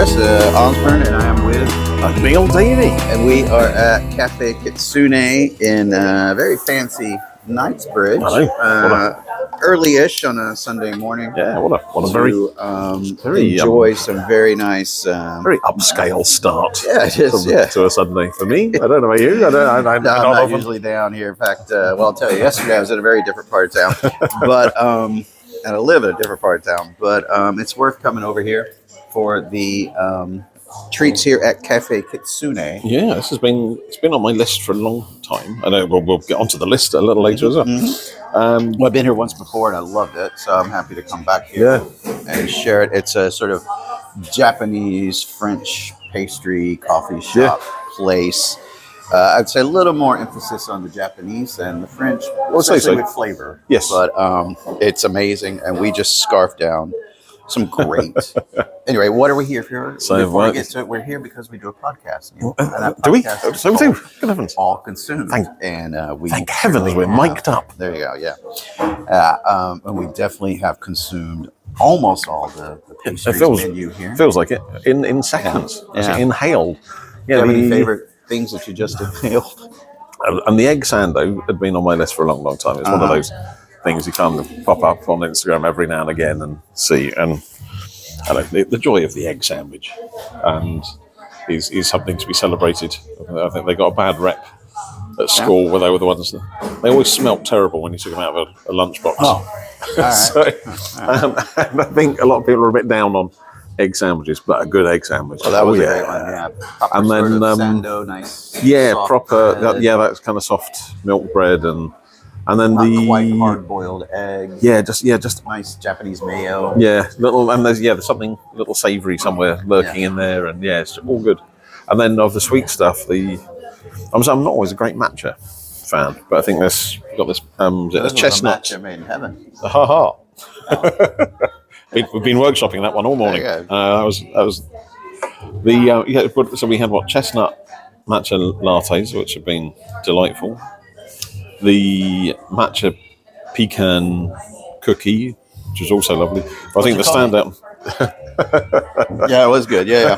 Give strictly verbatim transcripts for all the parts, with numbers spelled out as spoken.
Chris uh, Osborne, and I am with uh, Neil Davey. And we are at Cafe Kitsune in uh, very fancy Knightsbridge. Hello. Uh, early-ish on a Sunday morning. Yeah, what a what a to, very um, very enjoy um, some very nice, um, very upscale start. Yeah, it is. To, yeah, to a Sunday for me. I don't know about you. I don't. I, I, no, I'm not often. usually down here. In fact, uh, well, I'll tell you. Yesterday I was in a very different part of town, but um, and I live in a different part of town. But um, it's worth coming over here for the um, treats here at Cafe Kitsune. Yeah, this has been it's been on my list for a long time. I know we'll, we'll get onto the list a little later as well. Mm-hmm. Um, well, I've been here once before and I loved it, so I'm happy to come back here yeah. and share it. It's a sort of Japanese French pastry coffee shop yeah. place. Uh, I'd say a little more emphasis on the Japanese than the French, well, especially so. with flavor. Yes, but um, it's amazing, and we just scarfed down some great. Anyway, what are we here for? So Before what? we get to it, we're here because we do a podcast. You know, uh, do we? So we do. Good heavens! All Consumed. Thank, and uh, we thank heavens we're mic'd up. There you go. Yeah, uh, um, and we definitely have consumed almost all the, the pastries it feels, menu here. Feels like it in in seconds. Yeah. Yeah. Inhaled. Yeah. Do you have any the, favorite things that you just inhaled? And the egg sando had been on my list for a long, long time. It's uh-huh. one of those things you kind of pop up on Instagram every now and again and see. And I know, the, the joy of the egg sandwich and is, is something to be celebrated. I think they got a bad rep at school yeah. where they were the ones that they always smelt terrible when you took them out of a, a lunchbox. Oh, right. so, right. Um, and I think a lot of people are a bit down on egg sandwiches, but a good egg sandwich. Oh, that was oh, a yeah. great one, yeah. Proper and then, sort of um, sando, nice, yeah, proper, bread. yeah, that's kind of soft milk bread and. And then Not the quite hard-boiled egg. Yeah, just yeah, just nice Japanese mayo. Yeah, little and there's yeah, there's something a little savoury somewhere lurking yeah. in there, and yeah, it's all good. And then of the sweet stuff, the I'm I'm not always a great matcha fan, but I think this got this um so this chestnut matcha made in heaven. Ha ha. Oh. We've been workshopping that one all morning. Uh, that was that was the uh, yeah. So we had what chestnut matcha lattes, which have been delightful. The matcha pecan cookie, which was also lovely. But I think the standout. Yeah, it was good. Yeah,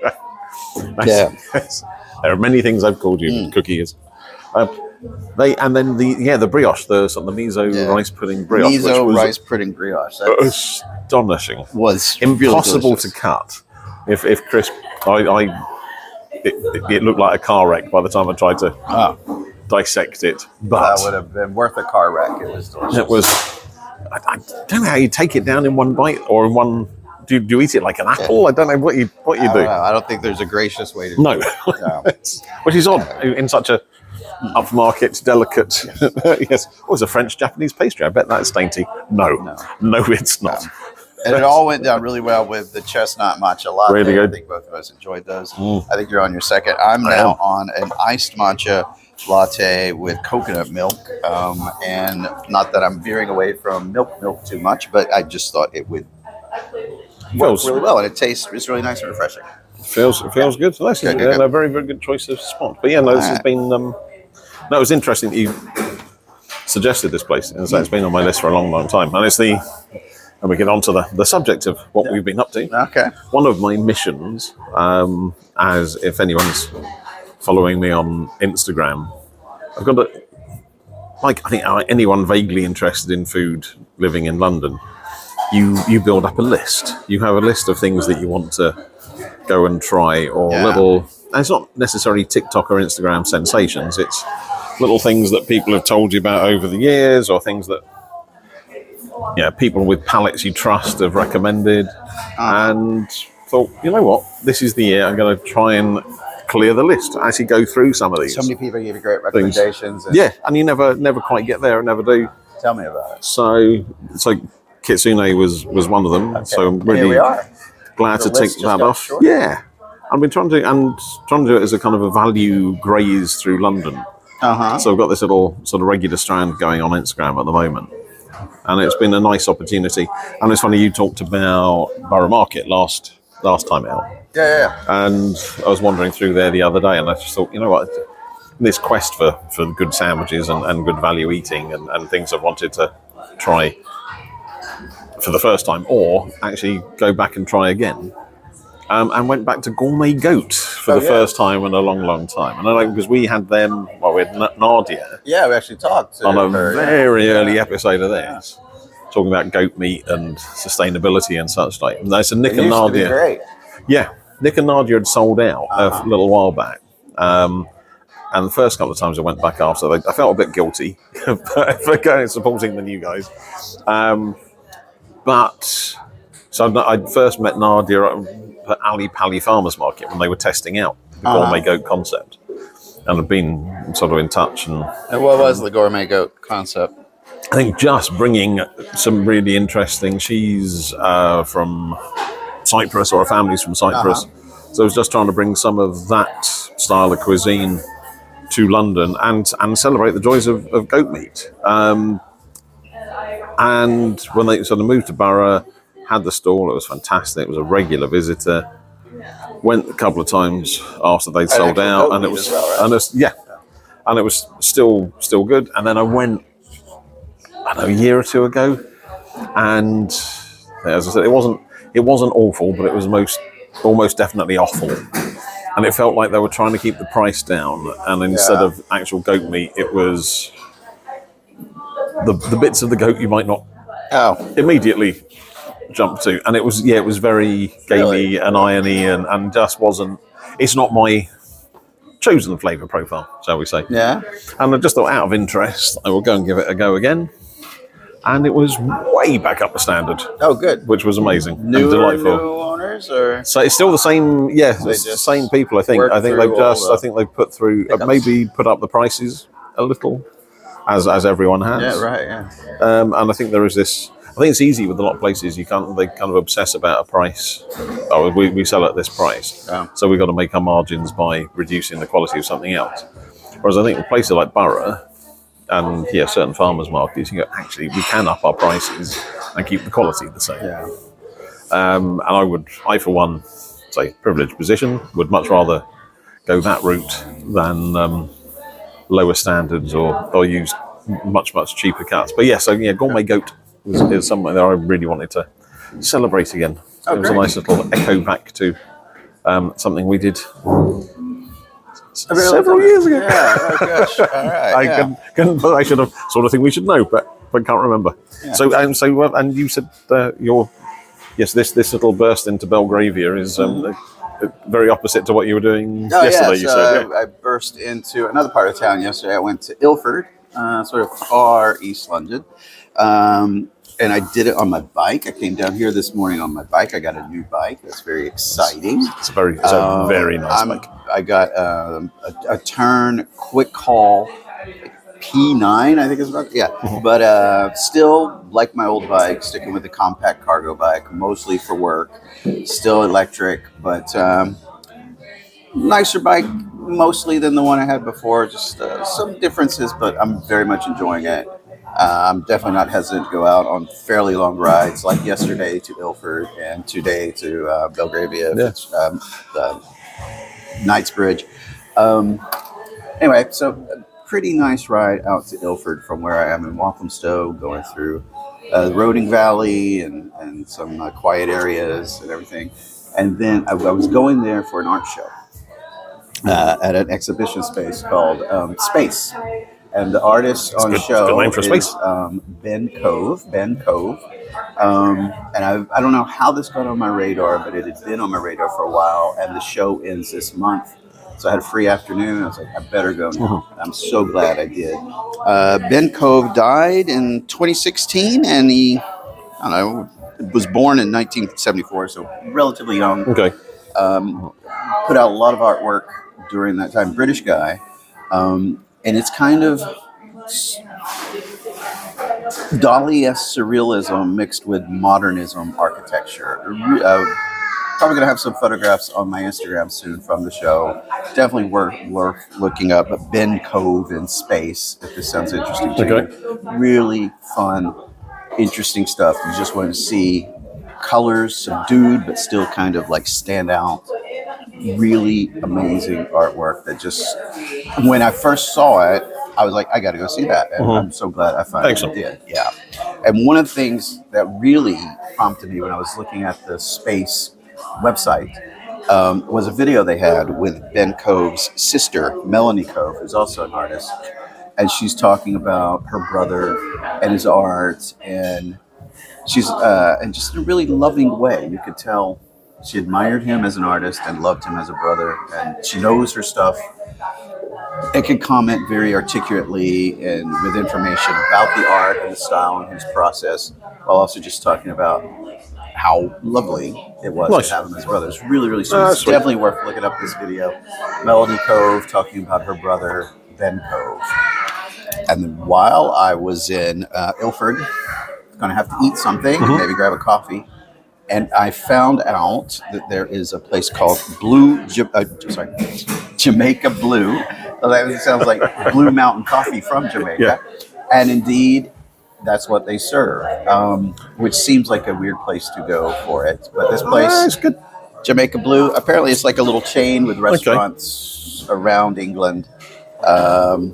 yeah. yeah. Yes. There are many things I've called you. Mm. Cookie is. Um, they and then the yeah the brioche, the sort of the miso yeah. rice pudding brioche. Miso which was rice pudding brioche. That's astonishing. Was impossible really to cut. If if Chris, I, I it, it, it looked like a car wreck by the time I tried to. Oh. Dissect it, but that would have been worth a car wreck. It was delicious. It was. I, I don't know how you take it down in one bite or in one. Do you, do you eat it like an apple? Yeah. I don't know what you what you I do. Don't I don't think there's a gracious way to. No, do it. No. Which is odd in such a upmarket, delicate. Yes, yes. Oh, it's a French Japanese pastry. I bet that's dainty. No, no, no it's not. No. And it all went down really well with the chestnut matcha latte. Really good. I think both of us enjoyed those. Mm. I think you're on your second. I'm I now am. on an iced matcha latte with coconut milk, um, and not that I'm veering away from milk milk too much, but I just thought it would work really well, and it tastes it's really nice and refreshing. Feels it feels yeah. good. So that's good, good, good. A very very good choice of spot. But yeah, no, this All has right. been. Um, no, it was interesting that you suggested this place, and so it's been on my list for a long long time, and it's the. And we get on to the, the subject of what yeah. we've been up to. Okay. One of my missions, um, as if anyone's following me on Instagram, I've got a, like I think anyone vaguely interested in food living in London, you you build up a list. You have a list of things that you want to go and try, or yeah. little. And it's not necessarily TikTok or Instagram sensations. It's little things that people have told you about over the years, or things that. Yeah, people with palates you trust have recommended, uh, and thought, you know what, this is the year I'm going to try and clear the list. Actually, go through some of these. So many people give you great recommendations. And yeah, and you never, never quite get there, and never do. Tell me about it. So, so Kitsune was was one of them. Okay. So I'm really glad the to take that off. Short. Yeah, I've been trying to and trying to do it as a kind of a value graze through London. Uh huh. So I've got this little sort of regular strand going on Instagram at the moment. And it's been a nice opportunity. And it's funny, you talked about Borough Market last last time out. Yeah, yeah, yeah. And I was wandering through there the other day, and I just thought, you know what, this quest for, for good sandwiches and, and good value eating and, and things I've wanted to try for the first time, or actually go back and try again. Um, and went back to Gourmet Goat for Oh, the yeah. first time in a long, long time. And I know because we had them, well, we had N- Nadia Yeah, we actually talked to on a her, yeah. very Yeah. early episode of this, talking about goat meat and sustainability and such like. No, so Nick It and used to be Nadia, great. yeah, Nick and Nadia had sold out Uh-huh. a little while back. Um, and the first couple of times I went back after, I I felt a bit guilty for going and supporting the new guys. Um, but so I I first met Nadia at Ali Pali Farmers Market when they were testing out the Uh-huh. Gourmet Goat concept, and have been sort of in touch. And And what was the Gourmet Goat concept? I think just bringing some really interesting. She's uh, from Cyprus, or her family's from Cyprus, so I was just trying to bring some of that style of cuisine to London and and celebrate the joys of, of goat meat. Um, and when they sort of moved to Borough, had the stall, it was fantastic. It was a regular visitor. Went a couple of times after they'd sold actual out, goat and it meat was, as well, right? and it was, yeah, and it was still still good. And then I went, I don't know, a year or two ago, and as I said, it wasn't it wasn't awful, but it was most almost definitely awful. And it felt like they were trying to keep the price down, and instead Yeah. of actual goat meat, it was the the bits of the goat you might not Oh, immediately jump to. And it was, yeah, it was very gamey Really? and irony, and, and just wasn't, it's not my chosen flavour profile, shall we say. yeah. And I just thought, out of interest, I will go and give it a go again. And it was way back up the standard, Oh, good. which was amazing New and delightful. new owners, or So it's still the same, yeah, They it's the just same people. I think. work I think through they've all just, the I think they've put through, uh, hiccups. maybe put up the prices a little, as as everyone has. yeah, right, yeah. Um, and I think there is this. I think it's easy with a lot of places. You can't. They kind of obsess about a price. Oh, we, we sell at this price, Yeah. so we've got to make our margins by reducing the quality of something else. Whereas I think in places like Borough and yeah, certain farmers markets, you go, actually, we can up our prices and keep the quality the same. Yeah. Um, and I would, I for one, say privileged position, would much rather go that route than um, lower standards or or use much much cheaper cuts. But yeah, so yeah, Gourmet Goat was, is something that I really wanted to celebrate again. Oh, it was great. a nice little echo back to um, something we did several years ago. Yeah, oh gosh. All right. I yeah. can, can, but I should have sort of thing we should know, but but can't remember. So um, so uh, and you said uh, your yes, this this little burst into Belgravia is um, uh, very opposite to what you were doing Oh, yesterday. yeah, You so said, yeah. I, I burst into another part of town yesterday. I went to Ilford, uh, sort of far East London, um, and I did it on my bike. I came down here this morning on my bike. I got a new bike. That's very exciting. It's a very it's a Um, very nice I'm- bike. I got um, a, a turn quick haul P nine, I think it's about. Yeah, Mm-hmm. but uh, still like my old bike, sticking with the compact cargo bike, mostly for work. Still electric, but um, nicer bike mostly than the one I had before. Just uh, some differences, but I'm very much enjoying it. Uh, I'm definitely not hesitant to go out on fairly long rides, like yesterday to Ilford and today to uh, Belgravia, Yeah. which, um, the Knightsbridge. Um, anyway, so a pretty nice ride out to Ilford from where I am in Walthamstow, going through uh, the Roding Valley and, and some uh, quiet areas and everything. And then I, I was going there for an art show uh, at an exhibition space called um, Space. And the artist on the good- show good name for a space. is um, Ben Cove. Ben Cove. Um, and I, I don't know how this got on my radar, but it had been on my radar for a while. And the show ends this month. So I had a free afternoon. I was like, I better go now. I'm so glad I did. Uh, Ben Cove died in twenty sixteen, and he, I don't know, was born in nineteen seventy-four, so relatively young. Okay. Um, put out a lot of artwork during that time. British guy. Um, and it's kind of Dali-esque surrealism mixed with modernism architecture. Uh, probably going to have some photographs on my Instagram soon from the show. Definitely worth, worth looking up. Ben Cove in Space, if this sounds interesting to Okay. you. Really fun, interesting stuff. You just want to see colors subdued, but still kind of like stand out. Really amazing artwork that just, when I first saw it, I was like, I got to go see that. And Mhm. I'm so glad I finally Excellent. did. Yeah. And one of the things that really prompted me when I was looking at the Space website um, was a video they had with Ben Cove's sister, Melanie Cove, who's also an artist. And she's talking about her brother and his art. And she's uh, and just in a really loving way. You could tell she admired him as an artist and loved him as a brother. And she knows her stuff and can comment very articulately and with information about the art and the style and his process, while also just talking about how lovely it was Nice. to have him as brother. It's really, really sweet. Oh, It's sweet. definitely worth looking up this video. Melanie Cove talking about her brother, Ben Cove. And then while I was in uh, Ilford, going to have to eat something, Mm-hmm. maybe grab a coffee, and I found out that there is a place called Blue, Ja- uh, sorry, Jamaica Blue. Well, that sounds like Blue Mountain Coffee from Jamaica. Yeah. And indeed, that's what they serve, um, which seems like a weird place to go for it. But this place, Yeah, it's good. Jamaica Blue, apparently it's like a little chain with restaurants around England. Um,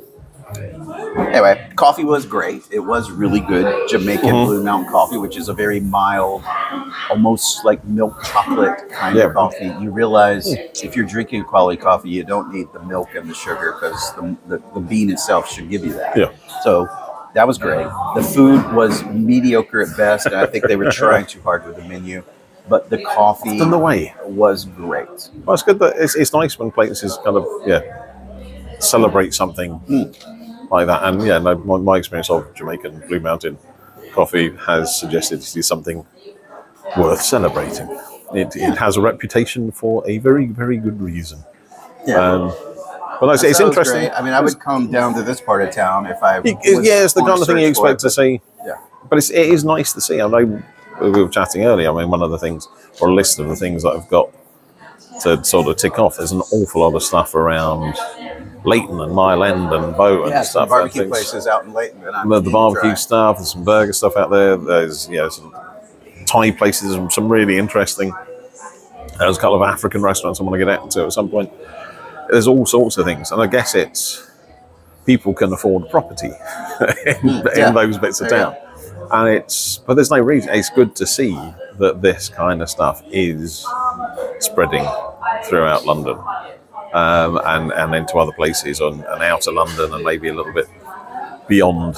anyway, coffee was great. It was really good Jamaican Mhm. Blue Mountain coffee, which is a very mild, almost like milk chocolate kind Yeah. of coffee. You realize if you're drinking quality coffee, you don't need the milk and the sugar because the, the, the bean itself should give you that. Yeah. So that was great. The food was mediocre at best, and I think they were trying too hard with the menu. But the coffee Done the way. was great. Well, it's good that it's, it's nice when places kind of yeah celebrate something like that. And yeah, no, my, my experience of Jamaican Blue Mountain coffee has suggested it is something worth celebrating. It, it has a reputation for a very, very good reason. Um, but I say it's That sounds interesting. great. I mean, I would come down to this part of town if I. It- was yeah, it's the on kind a of thing you search for expect it, to see. but- Yeah. But it's, it is nice to see. I know we were chatting earlier. I mean, one of the things, or a list of the things that I've got to sort of tick off, there's an awful lot of stuff around Leighton and Mile End and Bow and Yeah, stuff. some and barbecue things. places out in Leighton. that I'm The, the keen to barbecue try. stuff, there's some burger stuff out there. There's you know some Thai places and some really interesting. There's a couple of African restaurants I want to get out to at some point. There's all sorts of things, and I guess it's people can afford property in, yeah. in those bits of There you town, and it's but there's no reason. It's good to see that this kind of stuff is spreading throughout London. Um, and, and into other places on, and out of London and maybe a little bit beyond.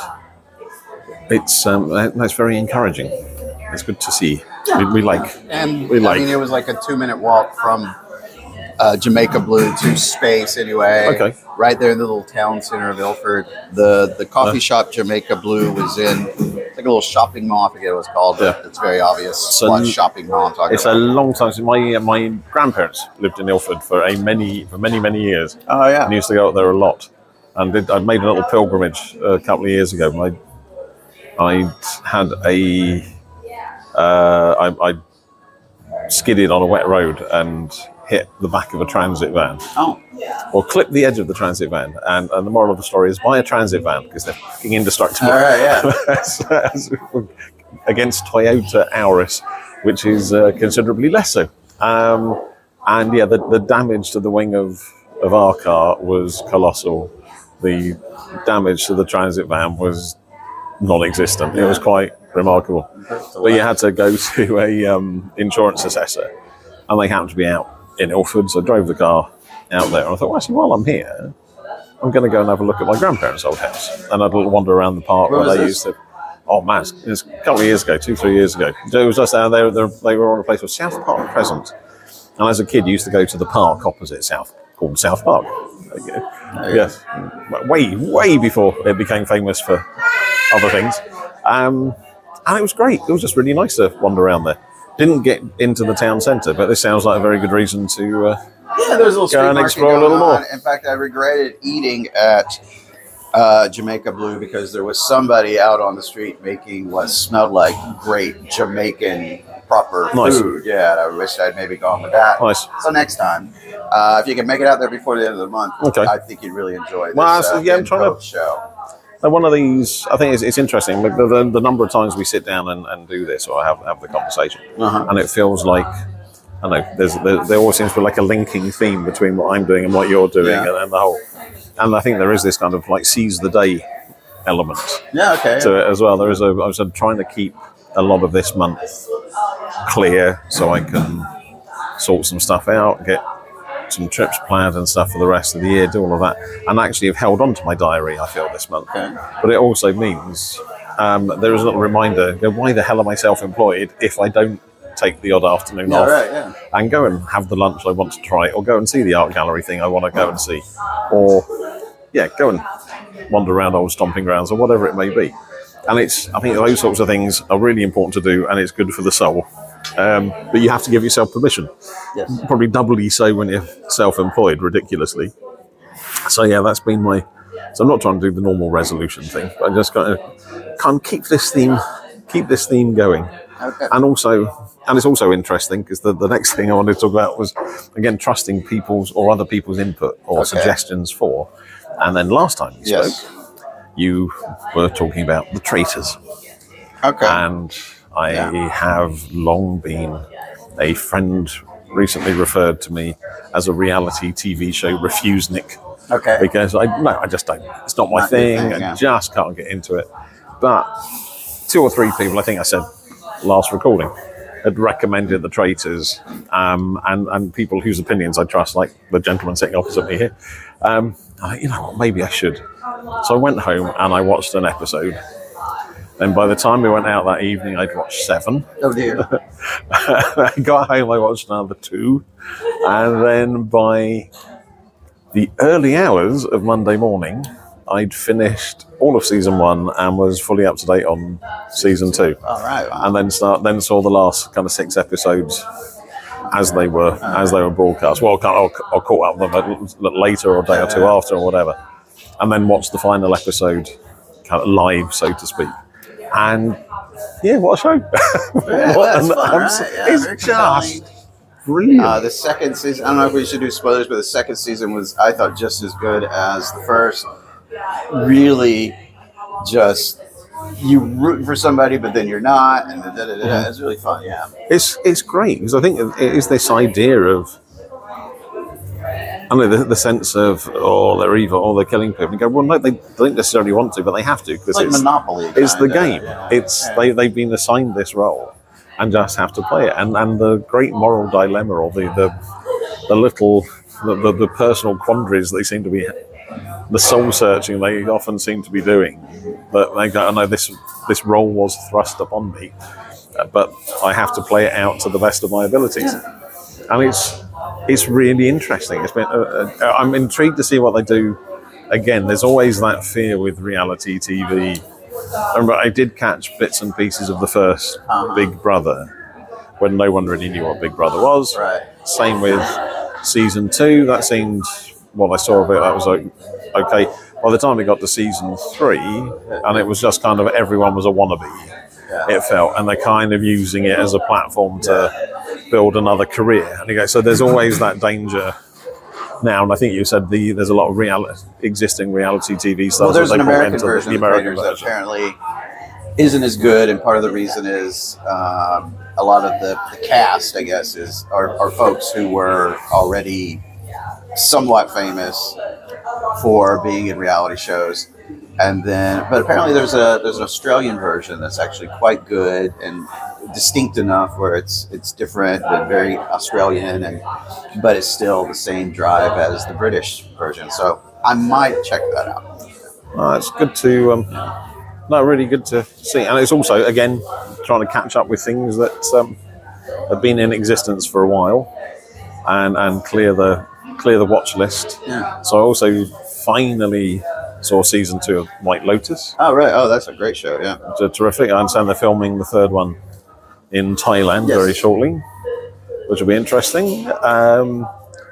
It's um, that's very encouraging. It's good to see. We, we like, And we I like. mean, it was like a two-minute walk from uh, Jamaica Blue to Space. Anyway, Okay. right there in the little town center of Ilford. The the coffee Uh. shop Jamaica Blue was in. It's like a little shopping mall. I forget what it's called, but Yeah. it's very obvious. So what shopping mall I'm talking It's a about. long time since my my grandparents lived in Ilford for a many for many many years. Oh yeah. And used to go up there a lot. And did, I made a little pilgrimage a couple of years ago. I I had a uh, I, I skidded on a wet road and hit the back of a transit van. Oh. Or clipped the edge of the transit van. And, and the moral of the story is buy a transit van because they're fucking indestructible. All right. Yeah. Against Toyota Auris, which is uh, considerably less so. Um, and yeah, the, the damage to the wing of, of our car was colossal. The damage to the transit van was non-existent. It was quite remarkable. But you had to go to a um, insurance assessor, and they happened to be out in Ilford, so I drove the car out there. And I thought, well, actually, while I'm here, I'm going to go and have a look at my grandparents' old house. And I'd wander around the park Where where was they this? used to. Oh man, it was a couple of years ago, two, three years ago. It was just down there. They were on a place called South Park Crescent. And as a kid, you used to go to the park opposite South, called South Park. Yes, way, way before it became famous for other things. Um, and it was great. It was just really nice to wander around there. Didn't get into the town centre, but this sounds like a very good reason to. Uh, Yeah, there's a little street and market explore a going little more. on. In fact, I regretted eating at uh, Jamaica Blue because there was somebody out on the street making what smelled like great Jamaican proper Nice. food. Yeah, and I wish I'd maybe gone with that. Nice. So next time, uh, if you can make it out there before the end of the month, Okay. I think you'd really enjoy this Well, so, uh, yeah, I'm Ben trying to- Cove show. And one of these, I think it's, it's interesting, like the, the, the number of times we sit down and, and do this or have, have the conversation. Uh-huh. And it feels like, I don't know, there's, there, there always seems to be like a linking theme between what I'm doing and what you're doing Yeah. and, and the whole. And I think there is this kind of like seize the day element Yeah, okay. to it as well. There is a, I was trying to keep a lot of this month clear so I can sort some stuff out, get some trips planned and stuff for the rest of the year, do all of that, and actually have held on to my diary, I feel, this month. Okay. But it also means um, there is a little reminder, go, why the hell am I self-employed if I don't take the odd afternoon Yeah, off right, yeah. and go and have the lunch I want to try, or go and see the art gallery thing I want to go and see, or yeah, go and wander around old stomping grounds or whatever it may be. And it's, I think those sorts of things are really important to do, and it's good for the soul. Um, but you have to give yourself permission. Yes. Probably doubly so when you're self-employed, ridiculously. So yeah, that's been my. So I'm not trying to do the normal resolution thing, but I'm just going to kind of keep this theme, keep this theme going. Okay. And also, and it's also interesting because the, the next thing I wanted to talk about was, again, trusting people's or other people's input or Okay. suggestions for. And then last time you Yes. spoke, you were talking about The Traitors. Okay. And I Yeah. have long been a friend recently referred to me as a reality T V show refusenik. Okay. Because I no, I just don't. It's not my Not your thing. thing, I yeah. just can't get into it. But two or three people, I think I said last recording, had recommended The Traitors, um, and and people whose opinions I trust, like the gentleman sitting opposite me here. Um, I, you know what? Maybe I should. So I went home and I watched an episode. And by the time we went out that evening, I'd watched seven. Oh dear. I got home, I watched another two. And then by the early hours of Monday morning, I'd finished all of season one and was fully up to date on season two. All right. Wow. And then start, then saw the last kind of six episodes as they were as they were broadcast. Well, kind of, I caught up with them a little later or a day or two after or whatever. And then watched the final episode kind of live, so to speak. And yeah, what a show! Yeah, What that's an- fun, I'm right? so- Yeah, it's very just compelling. brilliant. Uh, the second season, I don't know if we should do spoilers, but the second season was, I thought, just as good as the first. Really, just you root for somebody, but then you're not, and da, da, da, da. It's really fun. Yeah. It's it's great because I think it is this idea of, I don't know, the, the sense of, oh, they're evil, oh, they're killing people. You go, well, no, they don't necessarily want to, but they have to because It's like it's, Monopoly. it's the kinda, game. yeah. It's Yeah. they they've been assigned this role and just have to play it. And and the great moral dilemma or the the, the little the, the, the personal quandaries they seem to be, the soul searching they often seem to be doing. But they go, I know this this role was thrust upon me, uh, but I have to play it out to the best of my abilities. And it's it's really interesting. It's been uh, uh, I'm intrigued to see what they do. Again, there's always that fear with reality T V. I remember I did catch bits and pieces of the first Uh-huh. Big Brother when no one really knew what Big Brother was. Right. Same with season two. That seemed, what I saw of it, that was like, okay. By the time we got to season three, and it was just kind of everyone was a wannabe, Yeah. it felt, and they're kind of using it as a platform to build another career. And you go, so there's always that danger now. And I think you said the there's a lot of real, existing reality T V stuff. Well, there's that an they brought American into version the of the American Traitors that version. apparently isn't as good, and part of the reason is um, a lot of the, the cast, I guess, is are, are folks who were already somewhat famous for being in reality shows, and then but apparently there's a there's an Australian version that's actually quite good and distinct enough where it's it's different but very Australian, and but it's still the same drive as the British version. So I might check that out. Uh, it's good to, um, no, really good to see. And it's also, again, trying to catch up with things that um, have been in existence for a while and, and clear the clear the watch list. Yeah. So I also finally saw season two of White Lotus. Oh right. Oh, that's a great show. Yeah. It's a terrific. I understand they're filming the third one in Thailand Yes. very shortly, which will be interesting. Um,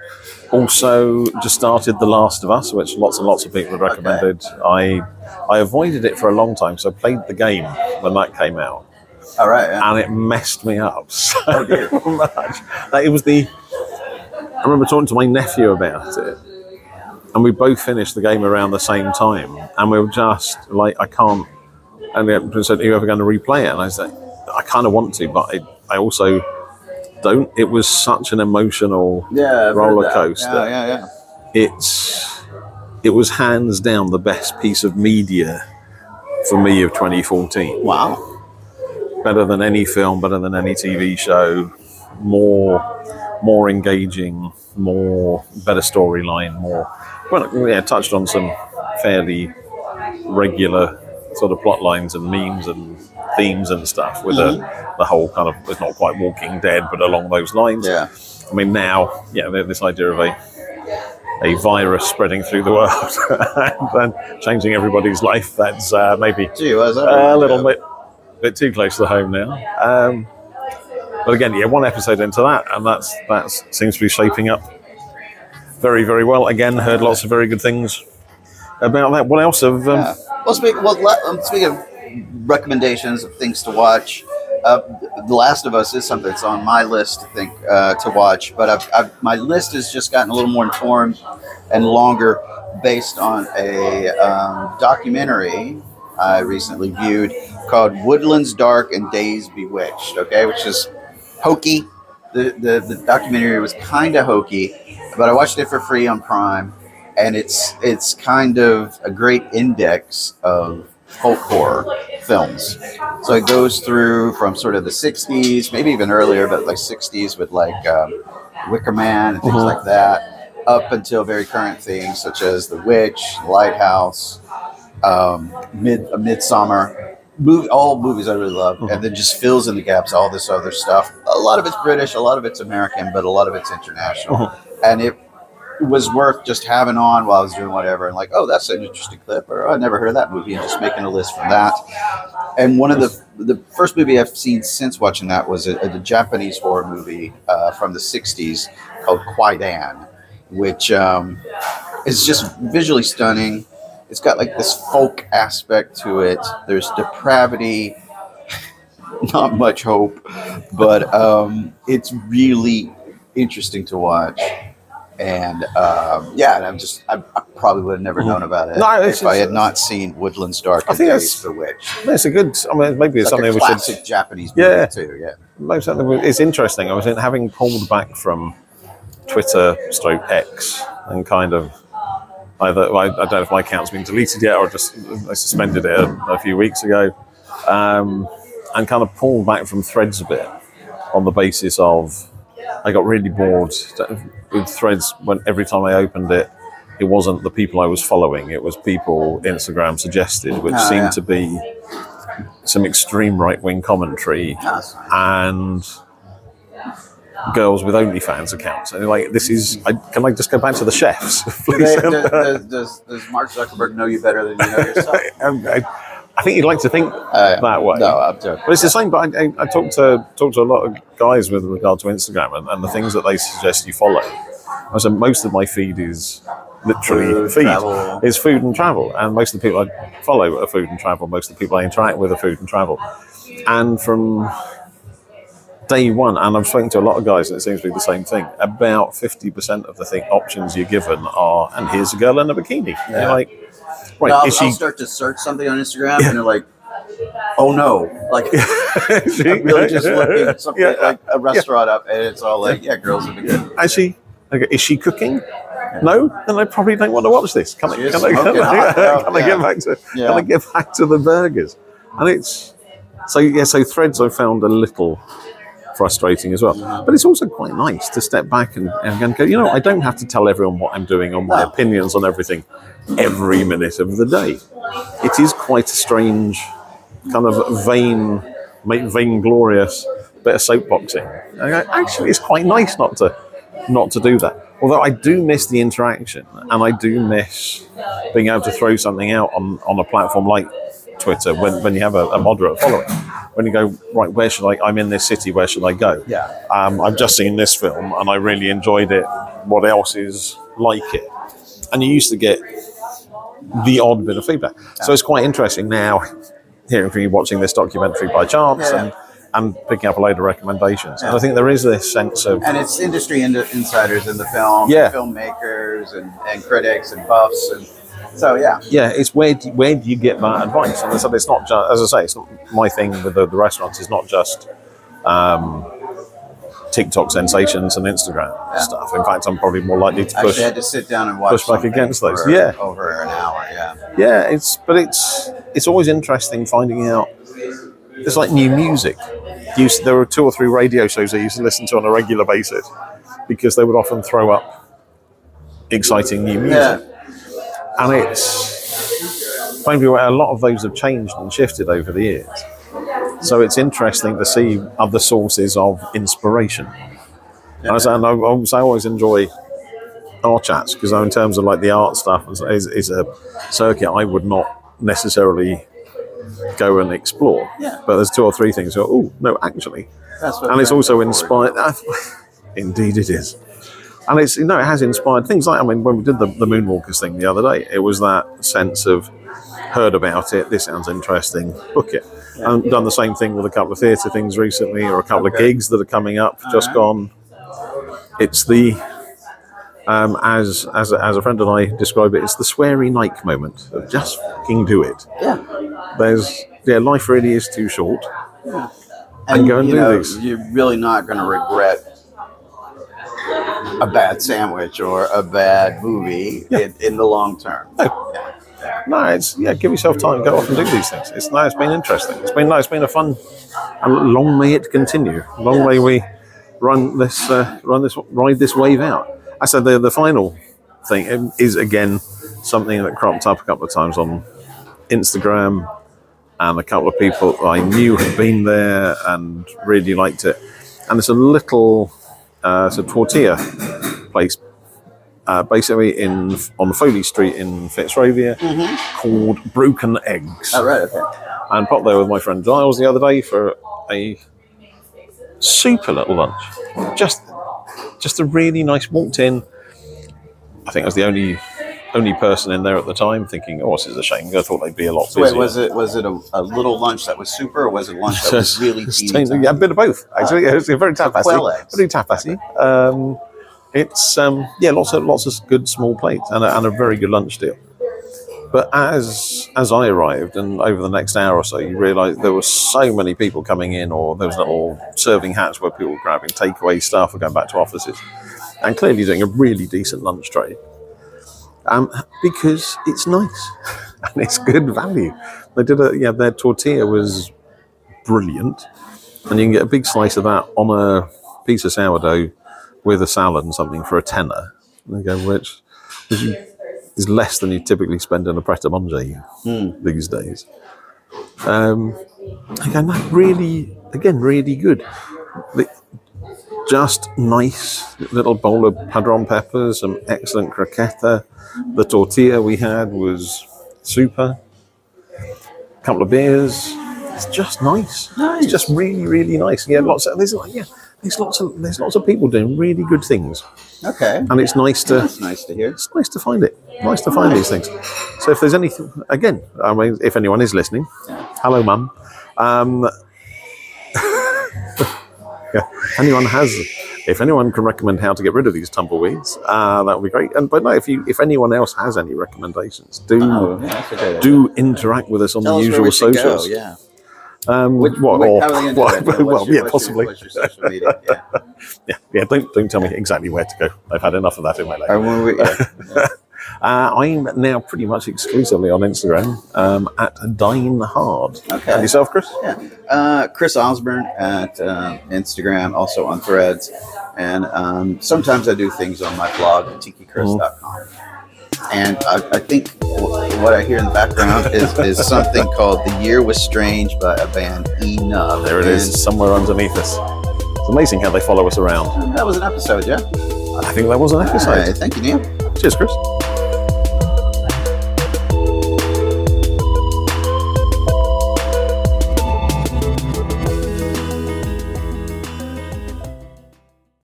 also, just started The Last of Us, which lots and lots of people had recommended. I I avoided it for a long time, so I played the game when that came out, All right. Yeah. and it messed me up so Oh, dear. much. Like, it was the. I remember talking to my nephew about it, and we both finished the game around the same time, and we were just like, I can't. And he said, "Are you ever going to replay it?" And I said, "I kind of want to, but I, I also don't." It was such an emotional Yeah, I've heard roller that. coaster. Yeah, yeah, yeah. It's it was hands down the best piece of media for me of twenty fourteen. Wow. Better than any film, better than any T V show, more more engaging, more better storyline, more. Well, yeah, touched on some fairly regular sort of plot lines and memes and themes and stuff with Mm-hmm. a, the whole kind of, it's not quite Walking Dead, but along those lines. Yeah. I mean, now, yeah, this idea of a a virus spreading through the world and, and changing everybody's life, that's uh, maybe Gee, was that a little bit bit too close to home now. Um, but again, yeah, one episode into that, and that's that seems to be shaping up very, very well. Again, heard lots of very good things about that. What else have... Um, Yeah. Well, speak, well, let- um, speaking of recommendations of things to watch, uh, The Last of Us is something that's on my list to think uh, to watch. But I've, I've, my list has just gotten a little more informed and longer based on a um, documentary I recently viewed called Woodlands Dark and Days Bewitched. Okay, which is hokey. The the, the documentary was kind of hokey, but I watched it for free on Prime. And it's it's kind of a great index of folk horror films. So it goes through from sort of the sixties, maybe even earlier, but like sixties with like um, Wicker Man and things Mhm. like that, up until very current themes such as The Witch, Lighthouse, um, Mid a Midsummer, movie, all movies I really love, Mhm. and then just fills in the gaps, all this other stuff. A lot of it's British, a lot of it's American, but a lot of it's international, Mhm. and it was worth just having on while I was doing whatever, and like, oh, that's an interesting clip, or oh, I never heard of that movie, and just making a list from that. And one of the the first movie I've seen since watching that was a, a Japanese horror movie uh, from the sixties called Kwaidan, which um, is just visually stunning. It's got like this folk aspect to it. There's depravity, not much hope, but um, it's really interesting to watch. And um, yeah, and I'm just, I, I probably would have never known about it No, it's if I just- had not seen Woodlands Dark I and think Days that's- Bewitched. It's a good, I mean, maybe it's It's like something a we classic should... Japanese movie Yeah. too, yeah. Maybe something we, it's interesting. I was in, having pulled back from Twitter stroke X and kind of either, I, I don't know if my account's been deleted yet or just I suspended it a, a few weeks ago, um, and kind of pulled back from Threads a bit on the basis of I got really bored with Threads when every time I opened it, it wasn't the people I was following, it was people Instagram suggested, which Oh, seemed yeah. to be some extreme right-wing commentary That's nice. and girls with OnlyFans accounts. And you're like, this is, I, can I just go back to the chefs, Do please? they- does, does, does, does Mark Zuckerberg know you better than you know yourself? Um, I, I think you'd like to think Uh, that way. No, I'm joking. But it's the same. But I, I, I talk to talk to a lot of guys with regard to Instagram and, and the things that they suggest you follow. I said most of my feed is literally Food, feed travel. is food and travel, and most of the people I follow are food and travel. Most of the people I interact with are food and travel, and from day one, and I've spoken to a lot of guys, and it seems to be the same thing. About fifty percent of the thing, options you're given are, and here's a girl in a bikini. And Yeah. you're like, right, No, I'll, is she? I'll start to search something on Instagram, and they're like, "Oh no!" Like is she- I'm really just looking at something Yeah. like a restaurant up, and it's all like, "Yeah, girls in bikini." Is she? Okay, is she cooking? No, then I probably don't want to watch this. Can I? She is Can I, can smoking I, hot, can I yeah. get back to? Yeah. Can I get back to the burgers? And it's so yeah. So Threads I found a little frustrating as well, but it's also quite nice to step back and, and go. You know, I don't have to tell everyone what I'm doing or my No. opinions on everything every minute of the day. It is quite a strange kind of vain, vainglorious bit of soapboxing. And I go, actually, it's quite nice not to not to do that. Although I do miss the interaction, and I do miss being able to throw something out on, on a platform like Twitter when, when you have a, a moderate following. When you go, right, where should I, I'm in this city, where should I go? Yeah. Um, I've just seen this film and I really enjoyed it. What else is like it? And you used to get the odd bit of feedback. So it's quite interesting now hearing from you watching this documentary by chance Yeah. and, and picking up a load of recommendations. And Yeah. I think there is this sense of, And it's industry in- insiders in the film, Yeah. filmmakers and, and critics and buffs, and so yeah. yeah, it's where do, where do you get that advice? And so it's not just, as I say, it's not my thing with the, the restaurants. It's not just um, TikTok sensations and Instagram Yeah. stuff. In fact, I'm probably more likely to I push. actually had to sit down and watch push back something against those, for yeah. over an hour. Yeah. Yeah, it's but it's it's always interesting finding out. It's like new music. Used there were two or three radio shows I used to listen to on a regular basis, because they would often throw up exciting new music. Yeah. And it's maybe a lot of those have changed and shifted over the years. So it's interesting to see other sources of inspiration. And I, and I, I always enjoy our chats because in terms of like the art stuff is, is a circuit I would not necessarily go and explore. Yeah. But there's two or three things. Oh no, actually, That's what and it's friends also are for. inspired. Indeed, it is. And it's, you know, it has inspired things like, I mean, when we did the, the Moonwalkers thing the other day, it was that sense of heard about it, this sounds interesting, book it. Yeah. And done the same thing with a couple of theatre things recently, or a couple okay. of gigs that are coming up, All just right. gone. It's the, um, as as a, as a friend and I describe it, it's the sweary Nike moment of just fucking do it. Yeah. There's, yeah, life really is too short. Yeah. And, and go and you do know, this. You're really not going to regret a bad sandwich or a bad movie yeah. in, in the long term. No. Yeah. Yeah. no, it's yeah. Give yourself time, go off and do these things. It's no, it's been interesting. It's been no, it's been a fun. And long may it continue. Long yes. may we run this, uh, run this, ride this wave out. I said the the final thing is again something that cropped up a couple of times on Instagram, and a couple of people I knew had been there and really liked it. And it's a little. Uh, it's a tortilla place, uh, basically in on Foley Street in Fitzrovia, mm-hmm. called Broken Eggs. Oh, right, okay. And popped there with my friend Giles the other day for a super little lunch. Just, just a really nice. Walked in. I think I was the only only person in there at the time, thinking, "Oh, this is a shame." I thought they'd be a lot so busier. Wait, was it was it a, a little lunch that was super, or was it lunch that was really teeny? Yeah, a bit of both. Actually, uh, it's very tapasy. Quail eggs. Very tapasy. Um, it's um, yeah, lots of lots of good small plates and a, and a very good lunch deal. But as as I arrived, and over the next hour or so, you realise there were so many people coming in, or there was little serving hats where people were grabbing takeaway stuff or going back to offices, and clearly doing a really decent lunch trade. Um, because it's nice and it's good value. They did a yeah, their tortilla was brilliant, and you can get a big slice of that on a piece of sourdough with a salad and something for a tenner. Again, which is less than you typically spend on a pret a manger mm. these days. Um, again, that really, again, really good. The, just nice little bowl of padron peppers, some excellent croqueta. The tortilla we had was super. A couple of beers. It's just nice. Nice. It's just really, really nice. Yeah, lots of there's like yeah, there's lots of there's lots of people doing really good things. Okay. And it's nice to That's nice to hear. It's nice to find it. Nice to find these things. So if there's anything, again, I mean, if anyone is listening, hello, Mum. Um, yeah, anyone has. If anyone can recommend how to get rid of these tumbleweeds, uh, that would be great. And but no, if you, if anyone else has any recommendations, do oh, yeah, do interact with us on Tell the us usual where we should socials. Go, yeah. Um, Which, what, wait, or, how are they going to do what, that? Well, your, yeah, possibly. Your, what's your social media? Yeah. yeah, yeah. Don't don't tell me exactly where to go. I've had enough of that in my life. Oh, we, yeah. Yeah. uh, I'm now pretty much exclusively on Instagram um, at Dine Hard. Okay. And yourself, Chris? Yeah. Uh, Chris Osborne at uh, Instagram, also on Threads, and um, sometimes I do things on my blog at tiki chris dot com. Mm. And I, I think what I hear in the background is, is something called "The Year Was Strange" by a band Enough. There it and is, somewhere underneath us. It's amazing how they follow us around. That was an episode, yeah. I think that was an episode. All right, thank you, Neil. Cheers, Chris.